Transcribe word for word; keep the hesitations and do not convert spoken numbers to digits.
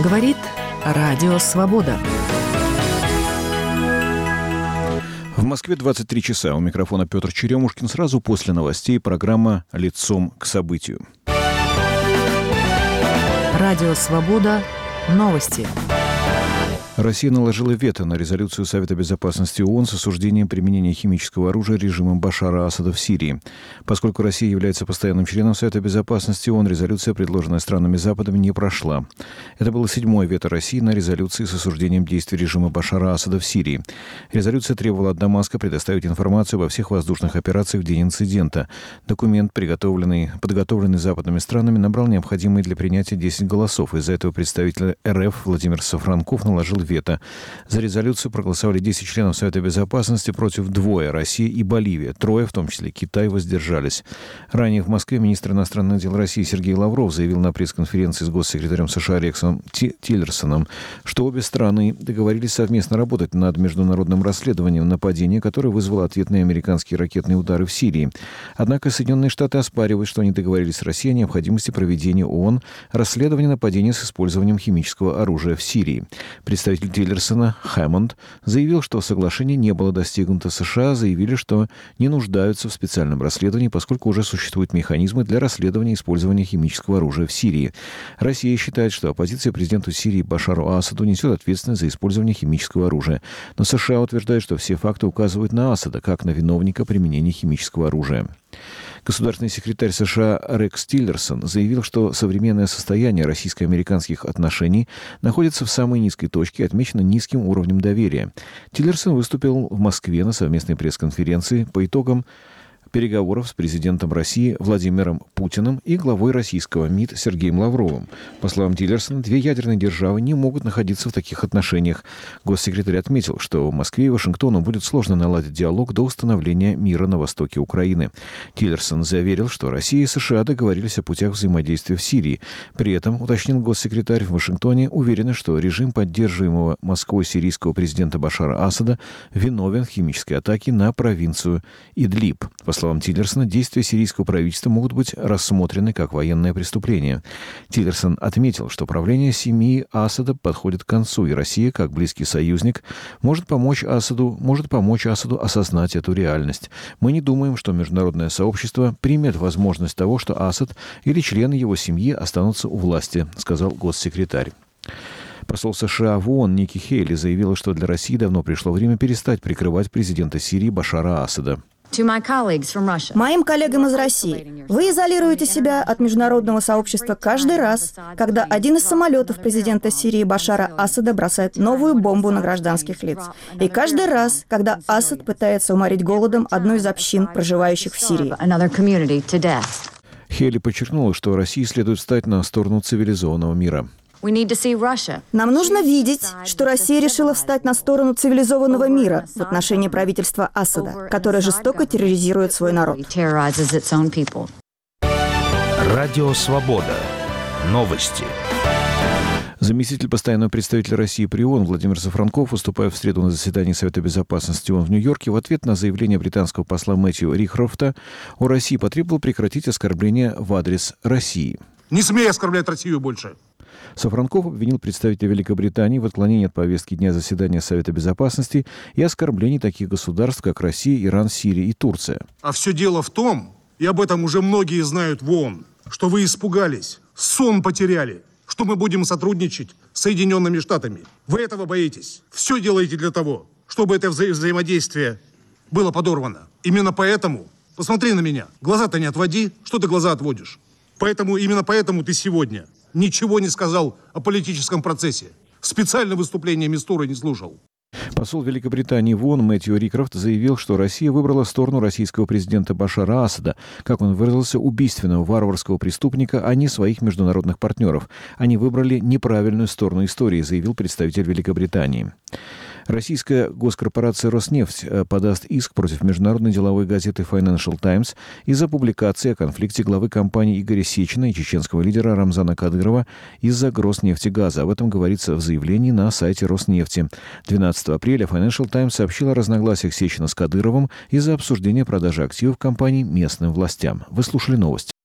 Говорит Радио Свобода. В Москве двадцать три часа. У микрофона Петр Черемушкин. Сразу после новостей программа «Лицом к событию». Радио Свобода. Новости. Россия наложила вето на резолюцию Совета безопасности ООН с осуждением применения химического оружия режимом Башара Асада в Сирии. Поскольку Россия является постоянным членом Совета безопасности ООН, резолюция, предложенная странами Запада, не прошла. Это было седьмое вето России на резолюции с осуждением действий режима Башара Асада в Сирии. Резолюция требовала от Дамаска предоставить информацию обо всех воздушных операциях в день инцидента. Документ, приготовленный, подготовленный западными странами, набрал необходимые для принятия десять голосов. Из-за этого представитель РФ Владимир Сафранков наложил вето. За резолюцию проголосовали десять членов Совета безопасности, против двое — Россия и Боливия. Трое, в том числе Китай, воздержались. Ранее в Москве министр иностранных дел России Сергей Лавров заявил на пресс-конференции с госсекретарем США Рексом Тиллерсоном, что обе страны договорились совместно работать над международным расследованием нападения, которое вызвало ответные американские ракетные удары в Сирии. Однако Соединенные Штаты оспаривают, что они договорились с Россией о необходимости проведения ООН расследования нападения с использованием химического оружия в Сирии. Представитель Тиллерсона Хэммонд заявил, что соглашение не было достигнуто. США заявили, что не нуждаются в специальном расследовании, поскольку уже существуют механизмы для расследования использования химического оружия в Сирии. Россия считает, что оппозиция президенту Сирии Башару Асаду несет ответственность за использование химического оружия. Но США утверждают, что все факты указывают на Асада, как на виновника применения химического оружия. Государственный секретарь США Рекс Тиллерсон заявил, что современное состояние российско-американских отношений находится в самой низкой точке и отмечено низким уровнем доверия. Тиллерсон выступил в Москве на совместной пресс-конференции по итогам переговоров с президентом России Владимиром Путиным и главой российского МИД Сергеем Лавровым. По словам Тиллерсона, две ядерные державы не могут находиться в таких отношениях. Госсекретарь отметил, что в Москве и Вашингтону будет сложно наладить диалог до установления мира на востоке Украины. Тиллерсон заверил, что Россия и США договорились о путях взаимодействия в Сирии. При этом, уточнил госсекретарь, в Вашингтоне уверены, что режим поддерживаемого Москвой сирийского президента Башара Асада виновен в химической атаке на провинцию Идлиб. По словам Тиллерсона, действия сирийского правительства могут быть рассмотрены как военное преступление. Тиллерсон отметил, что правление семьи Асада подходит к концу, и Россия, как близкий союзник, может помочь Асаду, может помочь Асаду осознать эту реальность. Мы не думаем, что международное сообщество примет возможность того, что Асад или члены его семьи останутся у власти, сказал госсекретарь. Посол США в ООН Ники Хейли заявила, что для России давно пришло время перестать прикрывать президента Сирии Башара Асада. Моим коллегам из России, вы изолируете себя от международного сообщества каждый раз, когда один из самолетов президента Сирии Башара Асада бросает новую бомбу на гражданских лиц. И каждый раз, когда Асад пытается уморить голодом одну из общин, проживающих в Сирии. Хейли подчеркнула, что России следует встать на сторону цивилизованного мира. Нам нужно видеть, что Россия решила встать на сторону цивилизованного мира в отношении правительства Асада, которое жестоко терроризирует свой народ. Радио Свобода. Новости. Заместитель постоянного представителя России при ООН Владимир Сафранков, выступая в среду на заседании Совета безопасности ООН в Нью-Йорке, в ответ на заявление британского посла Мэтью Рикхрофта о России потребовал прекратить оскорбления в адрес России. Не смей оскорблять Россию больше. Сафранков обвинил представителя Великобритании в отклонении от повестки дня заседания Совета безопасности и оскорблений таких государств, как Россия, Иран, Сирия и Турция. А все дело в том, и об этом уже многие знают в ООН, что вы испугались, сон потеряли, что мы будем сотрудничать с Соединенными Штатами. Вы этого боитесь. Все делаете для того, чтобы это вза- взаимодействие было подорвано. Именно поэтому, посмотри на меня, глаза-то не отводи, что ты глаза отводишь? Поэтому, именно поэтому ты сегодня ничего не сказал о политическом процессе. Специально выступление Мистуры не слушал. Посол Великобритании в ООН Мэтью Рикхрофт заявил, что Россия выбрала сторону российского президента Башара Асада, как он выразился, убийственного варварского преступника, а не своих международных партнеров. Они выбрали неправильную сторону истории, заявил представитель Великобритании. Российская госкорпорация «Роснефть» подаст иск против международной деловой газеты Financial Times из-за публикации о конфликте главы компании Игоря Сечина и чеченского лидера Рамзана Кадырова из-за Гроснефтегаза. Об этом говорится в заявлении на сайте Роснефти. двенадцатого апреля Financial Times сообщила о разногласиях Сечина с Кадыровым из-за обсуждения продажи активов компании местным властям. Вы слушали новости.